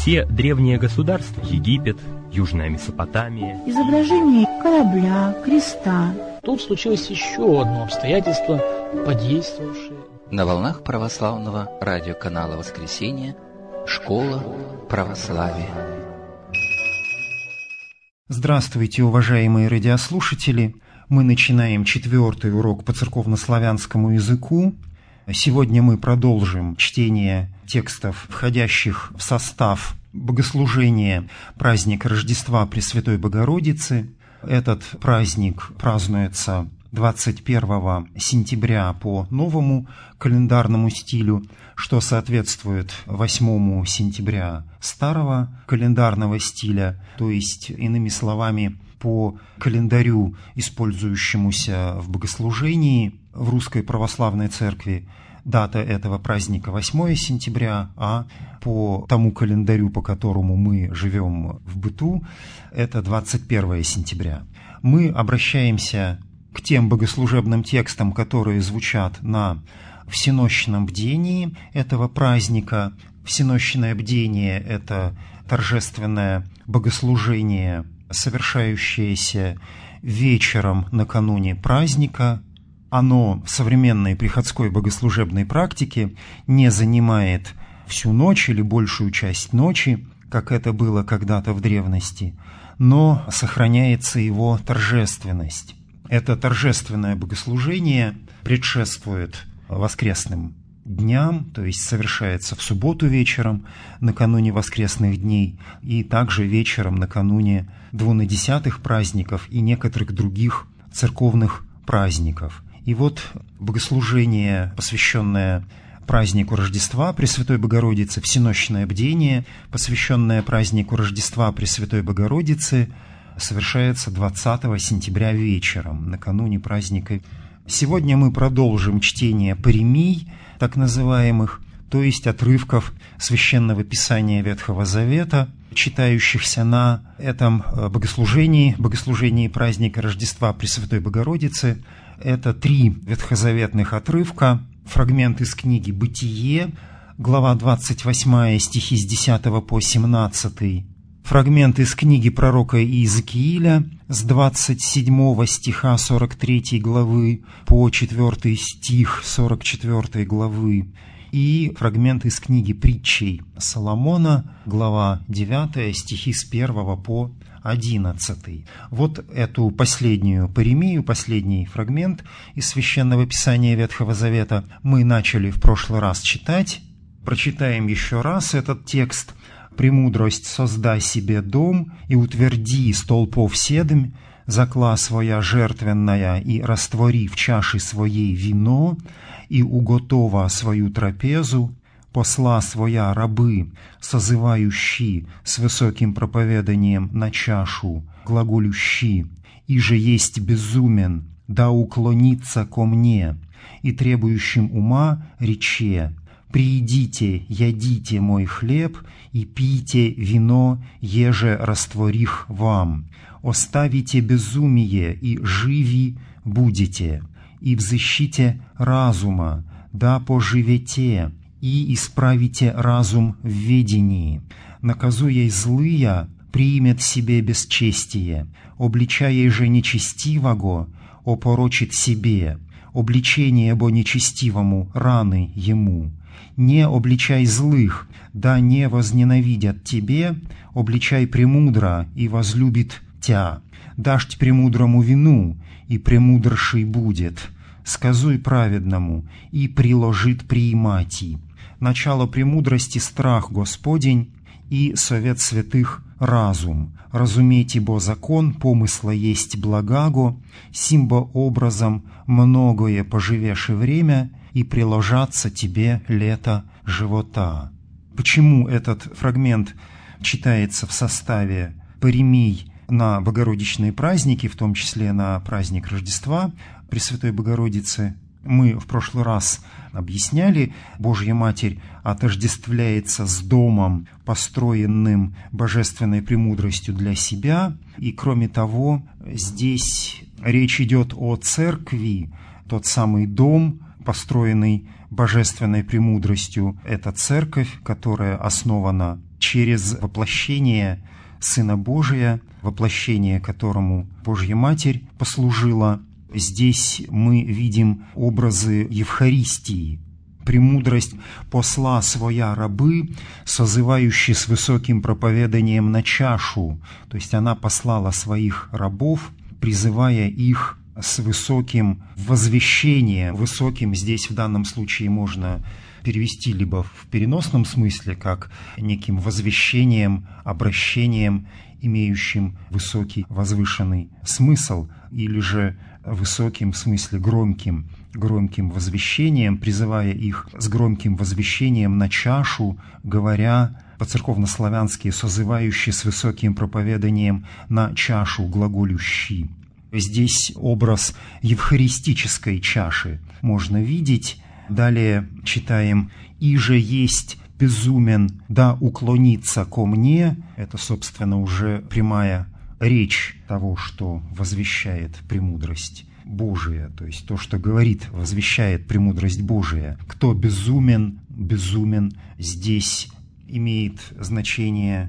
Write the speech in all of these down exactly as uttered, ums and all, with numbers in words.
все древние государства, Египет, Южная Месопотамия. Изображение корабля, креста. Тут случилось еще одно обстоятельство, подействовавшее. На волнах православного радиоканала «Воскресенье» «Школа православия». Здравствуйте, уважаемые радиослушатели! Мы начинаем четвертый урок по церковнославянскому языку. Сегодня мы продолжим чтение текстов, входящих в состав богослужения праздника Рождества Пресвятой Богородицы. Этот праздник празднуется двадцать первого сентября по новому календарному стилю, что соответствует восьмому сентября старого календарного стиля, то есть, иными словами, по календарю, использующемуся в богослужении в Русской Православной Церкви, дата этого праздника восьмое сентября, а по тому календарю, по которому мы живем в быту, это двадцать первое сентября. Мы обращаемся к тем богослужебным текстам, которые звучат на всенощном бдении этого праздника. Всенощное бдение – это торжественное богослужение, совершающееся вечером накануне праздника. Оно в современной приходской богослужебной практике не занимает всю ночь или большую часть ночи, как это было когда-то в древности, но сохраняется его торжественность. Это торжественное богослужение предшествует воскресным дням, то есть совершается в субботу вечером, накануне воскресных дней, и также вечером накануне двунадесятых праздников и некоторых других церковных праздников. И вот богослужение, посвященное празднику Рождества Пресвятой Богородицы, всенощное бдение, посвященное празднику Рождества Пресвятой Богородицы, совершается двадцатого сентября вечером, накануне праздника. Сегодня мы продолжим чтение паремий, так называемых, то есть отрывков Священного Писания Ветхого Завета, читающихся на этом богослужении, богослужении праздника Рождества Пресвятой Богородицы. Это три ветхозаветных отрывка, фрагмент из книги «Бытие», глава двадцать восемь, стихи с десятого по семнадцатый, фрагмент из книги пророка Иезекииля с двадцать седьмого стиха сорок третьей главы по четвёртый стих сорок четвёртой главы и фрагмент из книги притчей Соломона, глава девятая, стихи с первого по одиннадцатый. Вот эту последнюю паремию, последний фрагмент из Священного Писания Ветхого Завета мы начали в прошлый раз читать. Прочитаем еще раз этот текст. «Премудрость создай себе дом и утверди столпов седмь, закла своя жертвенная и раствори в чаше своей вино, и уготова свою трапезу, посла своя рабы, созывающие с высоким проповеданием на чашу, глаголющи, и же есть безумен, да уклонится ко мне, и требующим ума рече, приидите, ядите мой хлеб, и пийте вино, еже растворих вам. Оставите безумие, и живи будете, и взыщите разума, да поживете, и исправите разум в ведении. Наказуя злыя, примет себе бесчестие, обличая же нечестивого, опорочит себе, обличение бо нечестивому раны ему. Не обличай злых, да не возненавидят тебе, обличай премудро, и возлюбит тя. Дашь премудрому вину, и премудрший будет. Сказуй праведному, и приложит приимати. Начало премудрости страх Господень, и совет святых разум. Разумейте бо закон, помысла есть благаго, симбо образом многое поживеше время, и приложаться тебе лето живота». Почему этот фрагмент читается в составе паремий на богородичные праздники, в том числе на праздник Рождества Пресвятой Богородицы? Мы в прошлый раз объясняли, Божья Матерь отождествляется с домом, построенным божественной премудростью для себя. И кроме того, здесь речь идет о церкви, тот самый дом, построенный божественной премудростью. Это церковь, которая основана через воплощение Сына Божия, воплощение которому Божья Матерь послужила. Здесь мы видим образы Евхаристии. «Премудрость посла своя рабы, созывающие с высоким проповеданием на чашу». То есть она послала своих рабов, призывая их с высоким возвещением. Высоким здесь в данном случае можно перевести либо в переносном смысле, как неким возвещением, обращением, имеющим высокий возвышенный смысл, или же высоким в смысле громким, громким возвещением, призывая их с громким возвещением на чашу, говоря по-церковнославянски «созывающий с высоким проповеданием на чашу глаголющий». Здесь образ евхаристической чаши можно видеть. Далее читаем «Иже есть безумен, да уклониться ко мне». Это, собственно, уже прямая речь того, что возвещает премудрость Божия, то есть то, что говорит, возвещает премудрость Божия. Кто безумен, безумен здесь имеет значение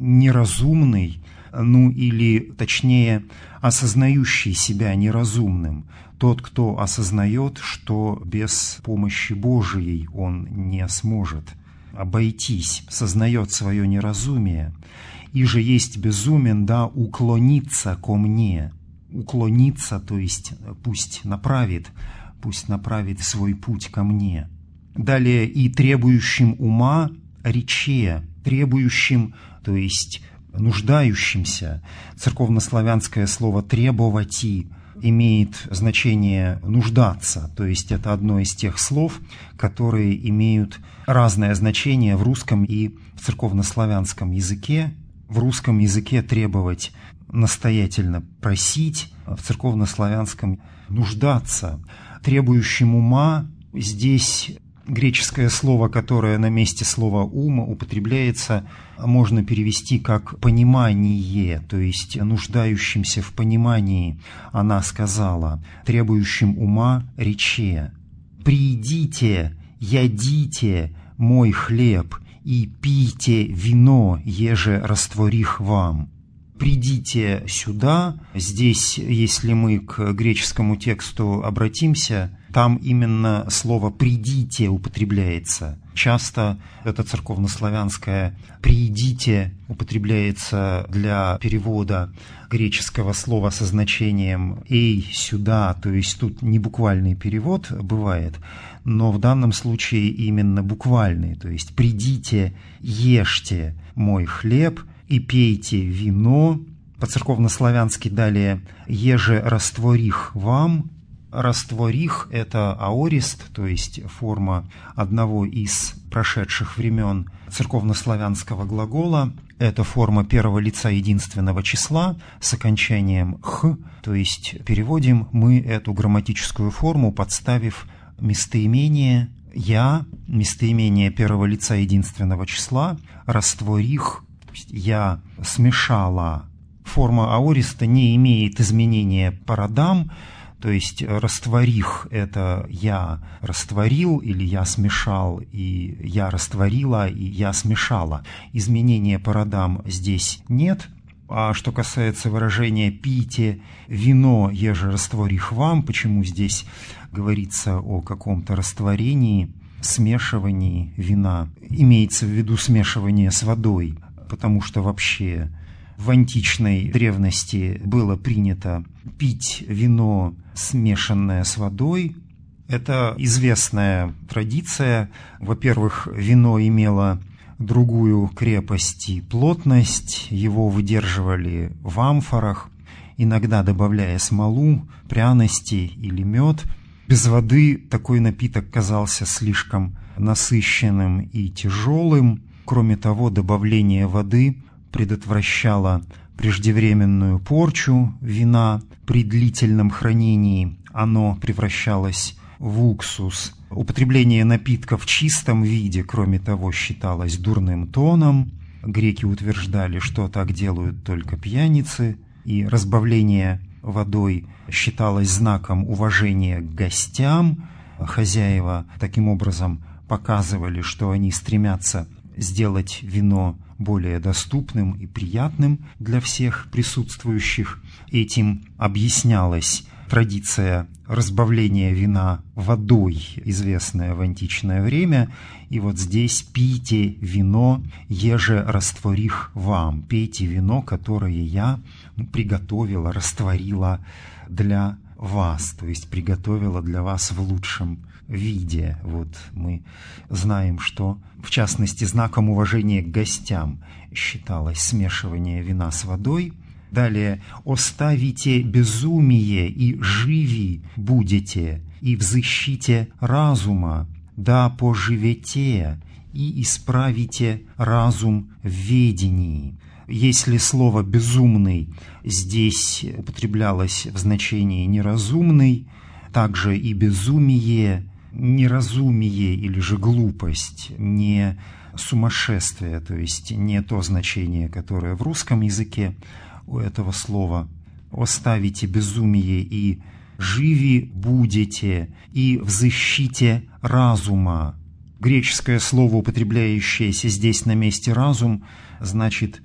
неразумный, ну или точнее осознающий себя неразумным. Тот, кто осознает, что без помощи Божией он не сможет обойтись, сознает свое неразумие. «И же есть безумен, да уклониться ко мне». Уклониться, то есть пусть направит, пусть направит свой путь ко мне. Далее «и требующим ума рече», требующим, то есть нуждающимся. Церковнославянское слово «требовати» имеет значение «нуждаться», то есть это одно из тех слов, которые имеют разное значение в русском и в церковнославянском языке. В русском языке требовать настоятельно просить, в церковнославянском нуждаться. Требующим ума здесь греческое слово, которое на месте слова «ума» употребляется, можно перевести как «понимание», то есть нуждающимся в понимании. Она сказала: «Требующим ума рече: приидите, ядите мой хлеб и пийте вино, еже растворих вам». «Придите сюда». Здесь, если мы к греческому тексту обратимся, там именно слово «придите» употребляется. Часто это церковнославянское «придите» употребляется для перевода греческого слова со значением «эй, сюда», то есть тут не буквальный перевод бывает, но в данном случае именно буквальный, то есть «придите, ешьте мой хлеб и пейте вино». По-церковнославянски далее «еже растворих вам». Растворих – это аорист, то есть форма одного из прошедших времен церковнославянского глагола. Это форма первого лица единственного числа с окончанием «х», то есть переводим мы эту грамматическую форму, подставив местоимение «я», местоимение первого лица единственного числа, растворих, то есть «я смешала». Форма аориста не имеет изменения по родам, то есть растворих – это «я растворил» или «я смешал», и «я растворила», и «я смешала». Изменения по родам здесь нет. А что касается выражения «пейте вино, еже растворих вам», почему здесь говорится о каком-то растворении, смешивании вина? Имеется в виду смешивание с водой, потому что вообще в античной древности было принято пить вино, смешанное с водой. Это известная традиция. Во-первых, вино имело другую крепость и плотность, его выдерживали в амфорах, иногда добавляя смолу, пряности или мед. Без воды такой напиток казался слишком насыщенным и тяжелым. Кроме того, добавление воды предотвращало преждевременную порчу вина. При длительном хранении оно превращалось в уксус. Употребление напитка в чистом виде, кроме того, считалось дурным тоном. Греки утверждали, что так делают только пьяницы, и разбавление водой считалось знаком уважения к гостям. Хозяева таким образом показывали, что они стремятся сделать вино более доступным и приятным для всех присутствующих. Этим объяснялась традиция разбавления вина водой, известная в античное время. И вот здесь «пейте вино, еже растворих вам». Пейте вино, которое я приготовила, растворила для вас, то есть приготовила для вас в лучшем виде. Вот мы знаем, что, в частности, знаком уважения к гостям считалось смешивание вина с водой. Далее: «Оставите безумие, и живи будете, и взыщите разума, да поживете, и исправите разум в ведении». Если слово «безумный» здесь употреблялось в значении «неразумный», также и безумие, неразумие или же глупость, не сумасшествие, то есть не то значение, которое в русском языке у этого слова. «Оставите безумие, и живи будете, и взыщите разума». Греческое слово, употребляющееся здесь на месте «разум», значит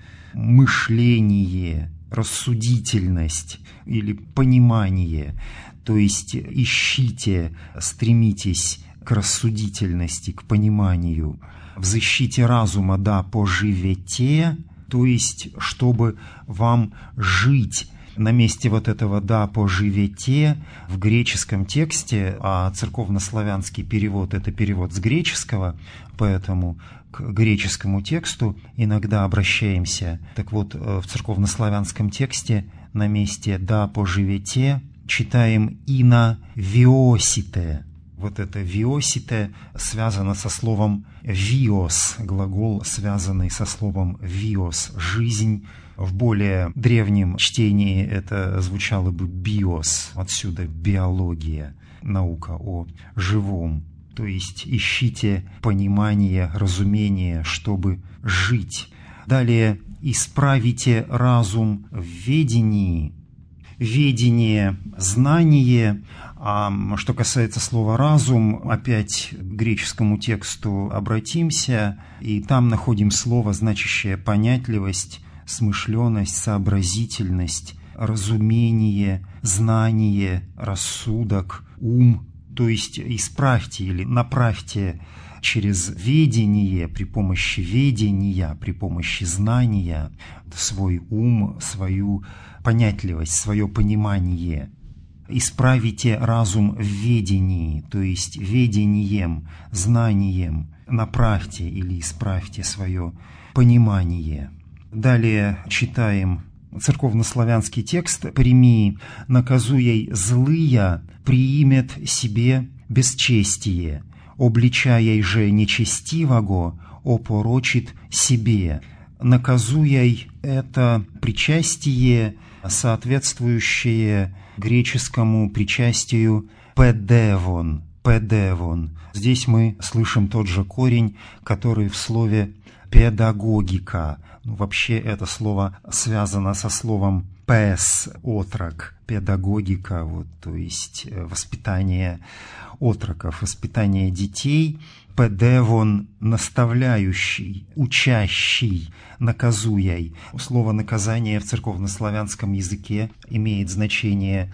мышление, рассудительность или понимание. То есть ищите, стремитесь к рассудительности, к пониманию. «Взыщите разума, да поживете», то есть чтобы вам жить. На месте вот этого «да поживете» в греческом тексте, а церковнославянский перевод – это перевод с греческого, поэтому к греческому тексту иногда обращаемся. Так вот, в церковнославянском тексте на месте «да поживете» читаем «ино виосите». Вот это «виосите» связано со словом «виос», глагол, связанный со словом «виос» – «жизнь». В более древнем чтении это звучало бы «биос», отсюда биология, наука о живом. То есть ищите понимание, разумение, чтобы жить. Далее: «исправите разум в ведении». Ведение – знание. А что касается слова «разум», опять к греческому тексту обратимся, и там находим слово, значащее понятливость, смышленность, сообразительность, разумение, знание, рассудок, ум. То есть исправьте или направьте через ведение, при помощи ведения, при помощи знания свой ум, свою понятливость, свое понимание. Исправите разум в ведении, то есть ведением, знанием направьте или исправьте свое понимание. Далее читаем церковнославянский текст: «Прими, наказуей злыя, приимет себе бесчестие, обличаей же нечестивого, опорочит себе». Наказуей – это причастие, соответствующее греческому причастию «педевон», «педевон». Здесь мы слышим тот же корень, который в слове «педагогика». Ну, вообще это слово связано со словом «пес», «отрок», «педагогика», вот, то есть воспитание отроков, воспитание детей. «Педевон» – наставляющий, учащий, наказуяй. Слово «наказание» в церковнославянском языке имеет значение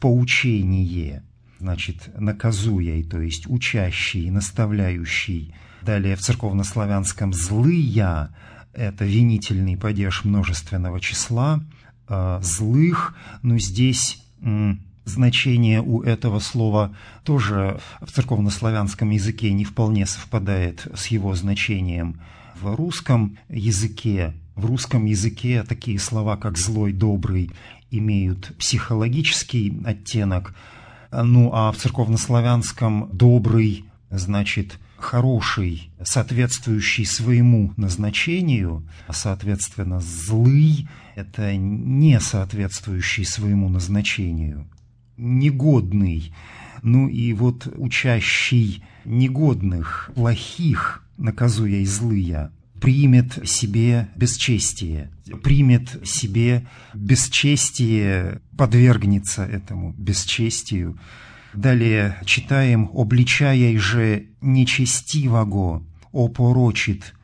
«поучение». Значит, наказуяй, то есть учащий, наставляющий. Далее в церковнославянском «злыя» – это винительный падеж множественного числа, э, «злых», но здесь м, значение у этого слова тоже в церковнославянском языке не вполне совпадает с его значением в русском языке. В русском языке такие слова, как «злой», «добрый» имеют психологический оттенок, ну а в церковнославянском «добрый» значит «хороший», соответствующий своему назначению, а соответственно «злый» – это не соответствующий своему назначению, негодный. Ну и вот учащий негодных, плохих, наказуя злыя, примет себе бесчестие, примет себе бесчестие, подвергнется этому бесчестию. Далее читаем: «Обличаяй же нечестивого, опорочит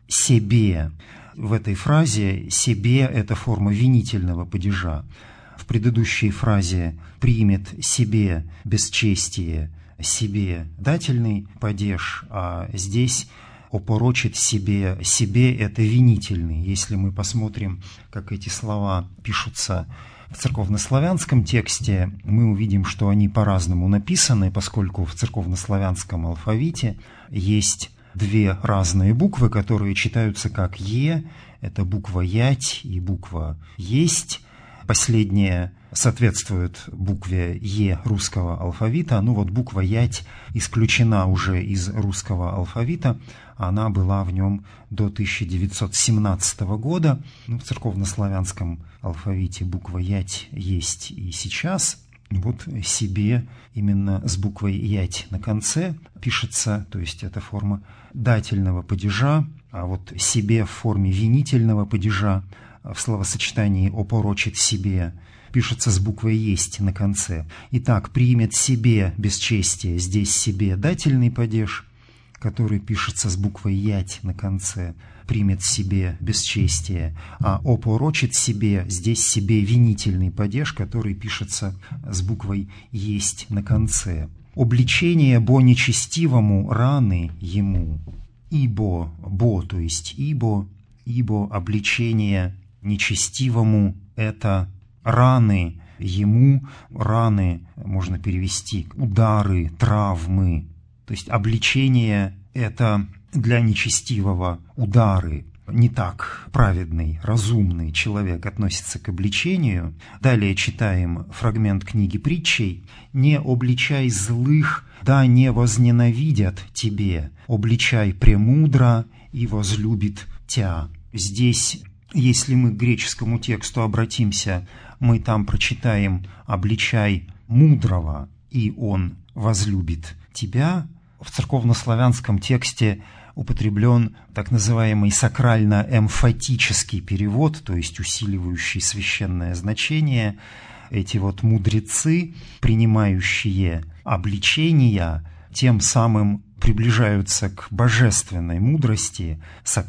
себе. В этой фразе «себе» – это форма винительного падежа. В предыдущей фразе «примет себе бесчестие», «себе» – дательный падеж, а здесь «опорочит себе». «Себе» – это винительный. Если мы посмотрим, как эти слова пишутся в церковнославянском тексте, мы увидим, что они по-разному написаны, поскольку в церковнославянском алфавите есть две разные буквы, которые читаются как «е», это буква «ять» и буква «есть». Последняя соответствует букве «е» русского алфавита. Ну вот буква «ять» исключена уже из русского алфавита. Она была в нем до тысяча девятьсот семнадцатого года. Ну, в церковнославянском алфавите буква «ять» есть и сейчас. Вот «себе» именно с буквой «ять» на конце пишется, то есть это форма дательного падежа, а вот «себе» в форме винительного падежа в словосочетании «опорочит себе» пишется с буквой «есть» на конце. Итак, «примет себе бесчестие», здесь «себе» дательный падеж, который пишется с буквой «ять» на конце, «примет себе бесчестие», а «опорочит себе», здесь «себе» винительный падеж, который пишется с буквой «есть» на конце. «Обличение бо нечестивому раны ему». «Ибо», «бо», то есть «ибо», «ибо» обличение нечестивому – это раны ему, раны можно перевести удары, травмы. То есть обличение – это для нечестивого удары. Не так праведный, разумный человек относится к обличению. Далее читаем фрагмент книги притчей. «Не обличай злых, да не возненавидят тебе, обличай премудро, и возлюбит тя». Здесь, если мы к греческому тексту обратимся, мы там прочитаем «обличай мудрого, и он возлюбит тебя». В церковнославянском тексте употреблен так называемый сакрально-эмфатический перевод, то есть усиливающий священное значение. Эти вот мудрецы, принимающие обличения, тем самым приближаются к божественной мудрости.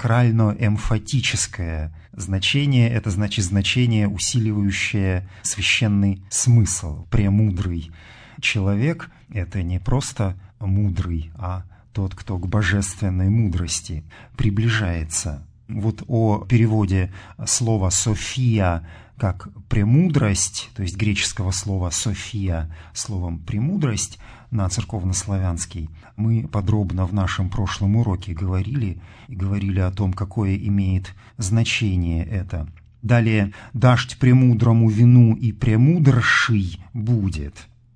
Сакрально-эмфатическое значение – это значит значение, усиливающее священный смысл. Премудрый человек – это не просто мудрый, а тот, кто к божественной мудрости приближается. Вот о переводе слова «софия» как «премудрость», то есть греческого слова «софия» словом «премудрость» на церковнославянский, мы подробно в нашем прошлом уроке говорили, и говорили о том, какое имеет значение это. Далее «дашь премудрому вину, и премудрший будет».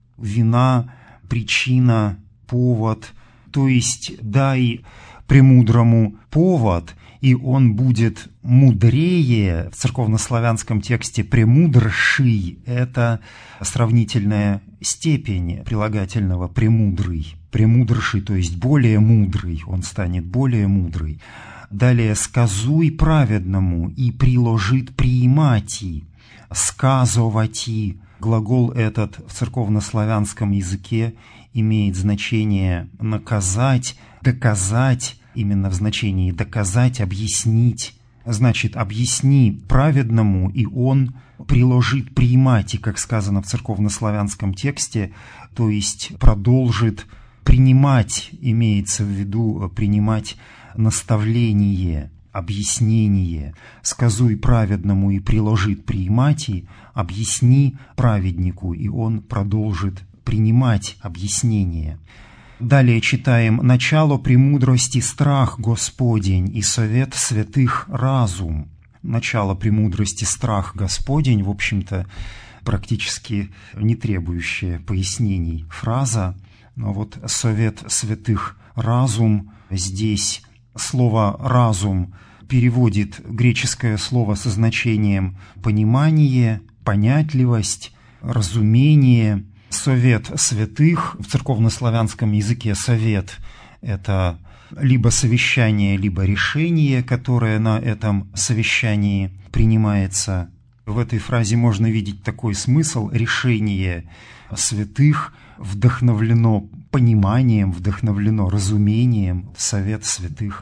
Вина, причина, повод, то есть дай премудрому повод, и он будет мудрее. В церковнославянском тексте «премудрший» – это сравнительная степень прилагательного «премудрый». «Премудрший», то есть более мудрый, он станет более мудрый. Далее «сказуй праведному, и приложит приимати». «Сказовати». Глагол этот в церковнославянском языке имеет значение «наказать», «доказать», именно в значении «доказать», «объяснить». Значит, объясни праведному, и он приложит приимати, как сказано в церковнославянском тексте, то есть продолжит принимать, имеется в виду принимать наставление, объяснение. «Сказуй праведному, и приложит приимати», объясни праведнику, и он продолжит принимать объяснение. Далее читаем «Начало премудрости страх Господень, и совет святых разум». Начало премудрости страх Господень, в общем-то, практически не требующая пояснений фраза. Но вот совет святых разум, здесь слово «разум» переводит греческое слово со значением «понимание», «понятливость», «разумение». Совет святых, в церковнославянском языке совет – это либо совещание, либо решение, которое на этом совещании принимается. В этой фразе можно видеть такой смысл: решение святых вдохновлено пониманием, вдохновлено разумением, совет святых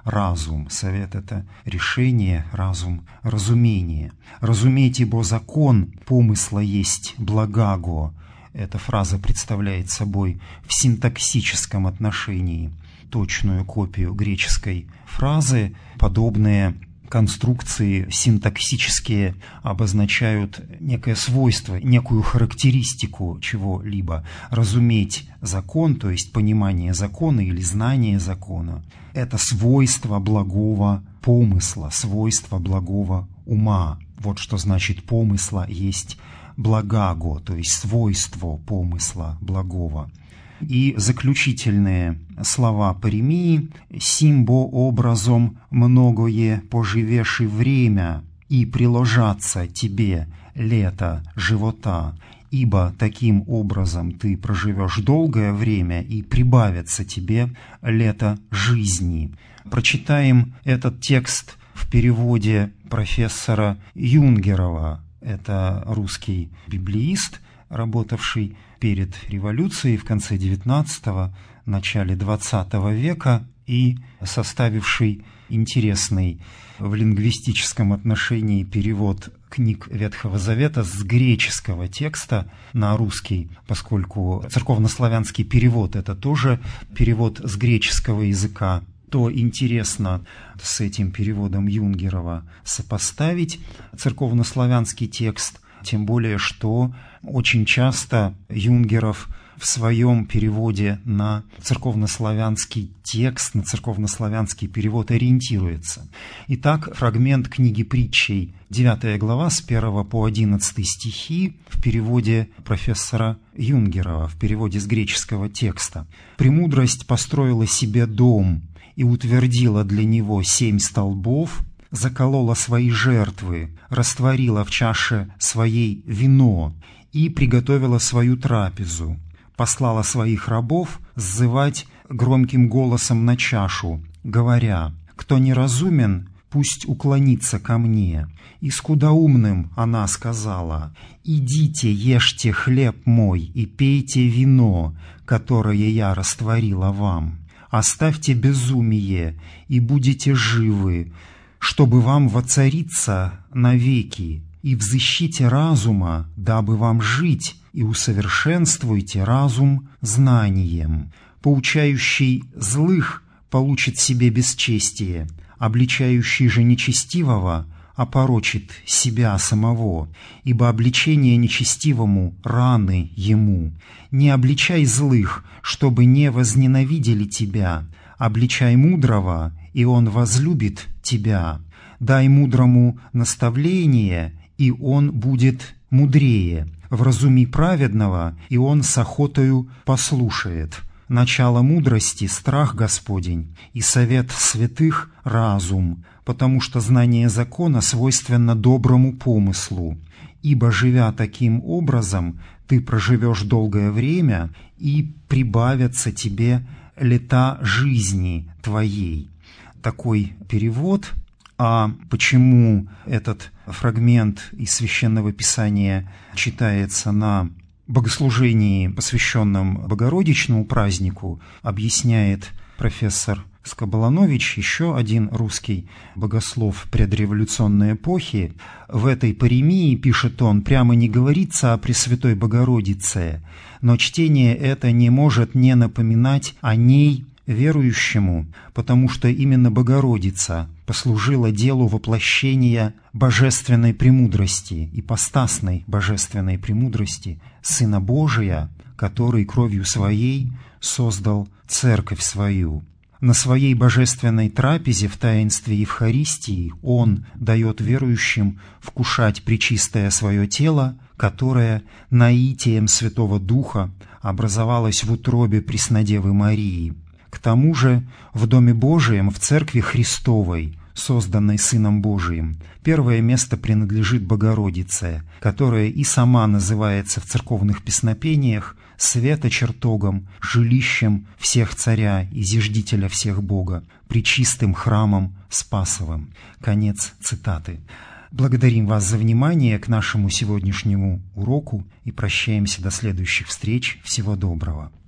разум. Совет — это решение, разум — разумение. «Разумейте, бо закон помысла есть благаго». Эта фраза представляет собой в синтаксическом отношении точную копию греческой фразы. Подобные конструкции синтаксические обозначают некое свойство, некую характеристику чего-либо. Разуметь закон, то есть понимание закона или знание закона, это свойство благого помысла, свойство благого ума. Вот что значит помысла есть благаго, то есть свойство помысла благого. И заключительные слова паремии: «Симбо образом многое поживеши время, и приложаться тебе лето живота, ибо таким образом ты проживешь долгое время, и прибавится тебе лето жизни». Прочитаем этот текст в переводе профессора Юнгерова. Это русский библеист, работавший перед революцией в конце девятнадцатого, начале двадцатого века и составивший интересный в лингвистическом отношении перевод книг Ветхого Завета с греческого текста на русский, поскольку церковнославянский перевод — это тоже перевод с греческого языка, то интересно с этим переводом Юнгерова сопоставить церковнославянский текст, тем более что очень часто Юнгеров в своем переводе на церковнославянский текст, на церковнославянский перевод ориентируется. Итак, фрагмент книги Притчей, девятая глава, с первого по одиннадцатый стихи в переводе профессора Юнгерова, в переводе с греческого текста. «Премудрость построила себе дом и утвердила для него семь столбов, заколола свои жертвы, растворила в чаше своей вино и приготовила свою трапезу, послала своих рабов сзывать громким голосом на чашу, говоря: кто неразумен, пусть уклонится ко мне. И скудоумным она сказала: идите, ешьте хлеб мой и пейте вино, которое я растворила вам. Оставьте безумие и будете живы, чтобы вам воцариться навеки, и взыщите разума, дабы вам жить, и усовершенствуйте разум знанием. Поучающий злых получит себе бесчестие, обличающий же нечестивого опорочит себя самого, ибо обличение нечестивому раны ему. Не обличай злых, чтобы не возненавидели тебя, обличай мудрого, и он возлюбит тебя. Дай мудрому наставление, и он будет мудрее. Вразуми праведного, и он с охотою послушает. Начало мудрости — страх Господень, и совет святых — разум, потому что знание закона свойственно доброму помыслу. Ибо, живя таким образом, ты проживешь долгое время, и прибавятся тебе лета жизни твоей». Такой перевод. А почему этот фрагмент из Священного Писания читается на богослужении, посвященном Богородичному празднику, объясняет профессор Скоболанович, еще один русский богослов предреволюционной эпохи. В этой паремии, пишет он, прямо не говорится о Пресвятой Богородице, но чтение это не может не напоминать о ней верующему, потому что именно Богородица послужила делу воплощения божественной премудрости, ипостасной божественной премудрости Сына Божия, который кровью Своей создал Церковь Свою. На Своей божественной трапезе в таинстве Евхаристии Он дает верующим вкушать пречистое Свое тело, которое наитием Святого Духа образовалось в утробе Преснодевы Марии. К тому же в Доме Божием, в Церкви Христовой, созданной Сыном Божиим, первое место принадлежит Богородице, которая и сама называется в церковных песнопениях светочертогом, жилищем всех царя и зиждителя всех Бога, пречистым храмом Спасовым. Конец цитаты. Благодарим вас за внимание к нашему сегодняшнему уроку и прощаемся до следующих встреч. Всего доброго.